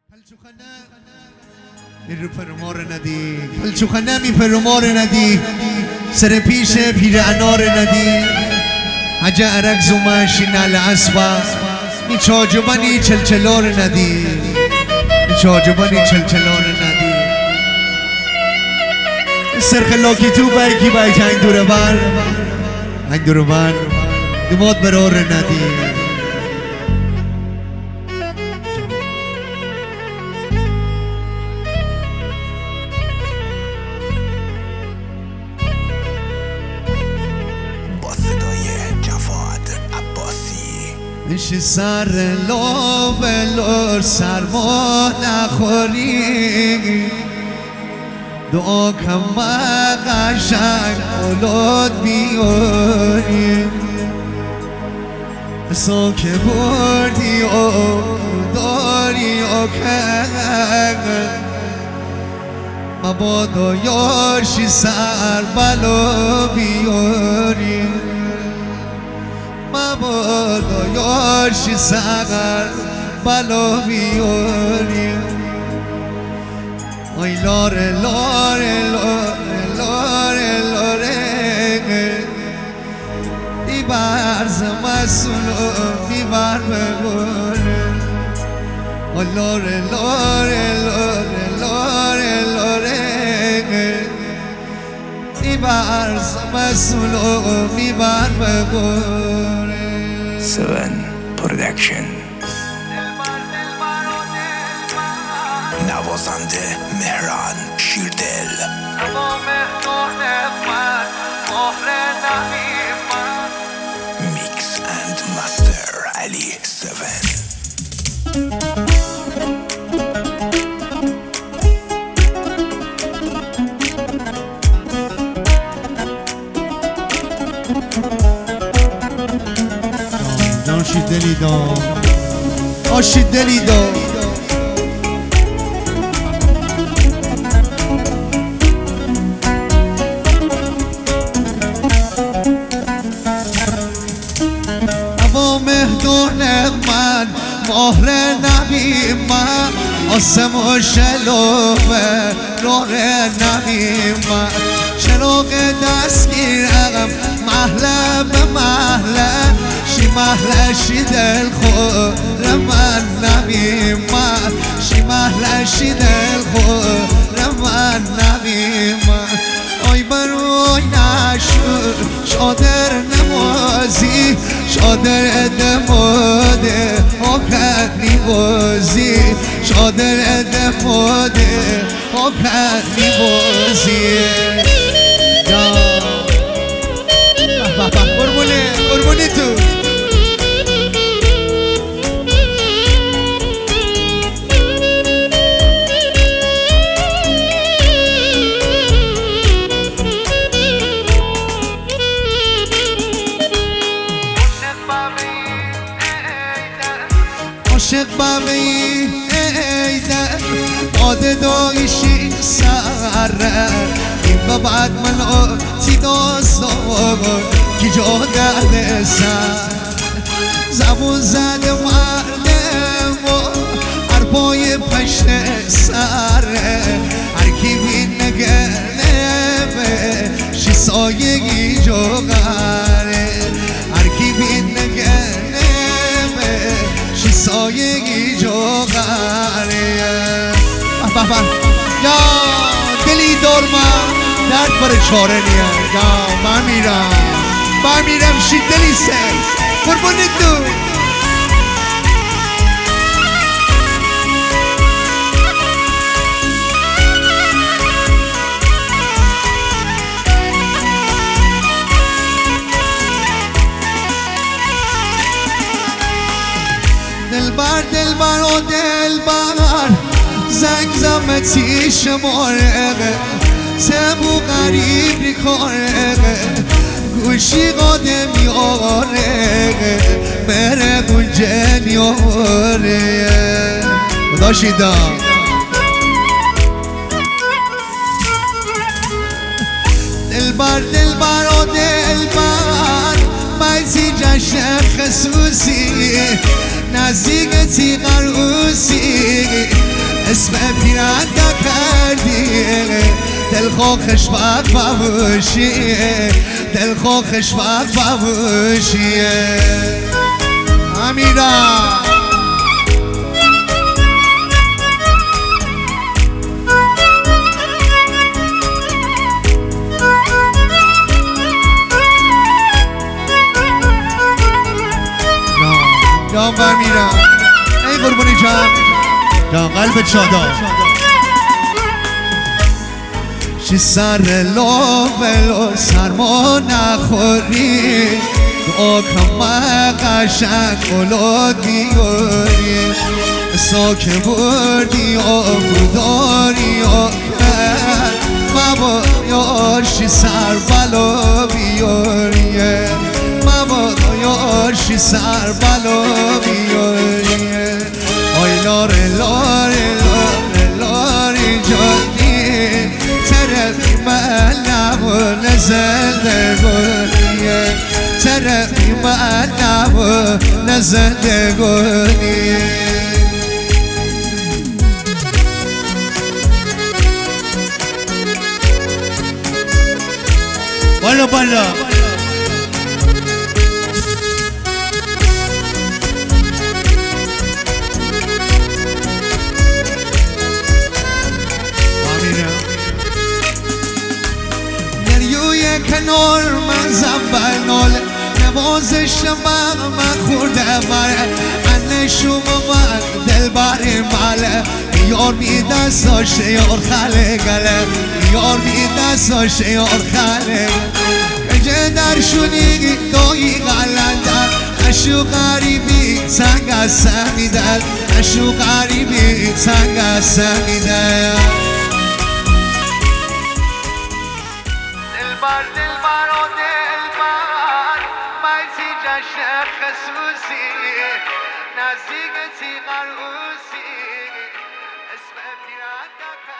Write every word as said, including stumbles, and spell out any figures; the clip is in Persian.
رو فرمار ندی پلچوخنه می فرمار ندی سر پیش پیر انار ندی حجه عرق زمش نال اسبا می چاجبانی چلچلار ندی می چاجبانی چلچلار ندی سر خلاکی تو بای کی بای جنگ دور بر جنگ دور بر دماد برار ندی میشه سر لاب لور سرما نخوری دعا کم قشنگ اولاد بیاری سو که بردی و داری و که مبادا یارشی سر بلا بیاری مبادا یارشی سر بلا بیاری آی لاره لاره لاره لاره لاره بیبرز مسئولو بیبر بگونه آی لاره لاره لاره لاره لاره بیبرز مسئولو بیبر بگونه سون پرودکشن نوازنده مهران شیردل میکس اند مستر علی سون آشی دلی دا آشی دلی دا هوا مهدون من مهر نبی من آسم و شلوه راه نبی من چراغ دستگیرم محله به محله شی محله شی دل خور من نبی من شی محله شی دل خور من نبی من آی بروی نشور شادر نمازی شادر دماده آکد نیبازی شادر دماده آکد نیبازی قربونه قربونه تو عاشق بابی ایده آده دایشی سره این به بعد من آتی داستان کی جا درد سر زبون زده مردم و هر پای پشت سره هر کی بین نگرنه شی سایگی جو غره هر کی بین نگرنه شی سایگی جو غره یا دلی دار من درد بر چاره نیام یا من میرم من میرم شی دلی سر قربونی تو دلبر دلبر و دلبر زنگ زمتی شماره سبو غریب ریخاره گوشی قادم یاره بره گنجه نیاره خدا شیدا دلبر دلبر و دلبر مزی جشن خصوصی نزدیک تی قروسی خوخش وقت بوشیه دل خوخش وقت بوشیه امیرا جان امیرا ای قربونی جان جان قلب شادا چی سر لو بلو سرما نخوری دعا کم قشنگ اولاد بیاری ساکه بردی آبوداری آکر مبادا چی سر بلا بیاریه مبادا یارشی سر بلا بیاریه آی لاره لاره لاره لاره جانی ترقی من نبو نزندگانیه ترقی من نبو نزندگانیه بالا بالا کنار من زنبل ناله نوازش من من خورده بره من شما من دل بری ماله یار می دستاشه یار خاله گله یار می دستاشه یار خاله کجه در شونی دایی غلندن اشو غریبی سنگ از سمیدن اشو غریبی سنگ از سمیدن دلبر دلبر و دلبر بایزی جشن خصوصی نزدیک تیغر اوسی اسم پیران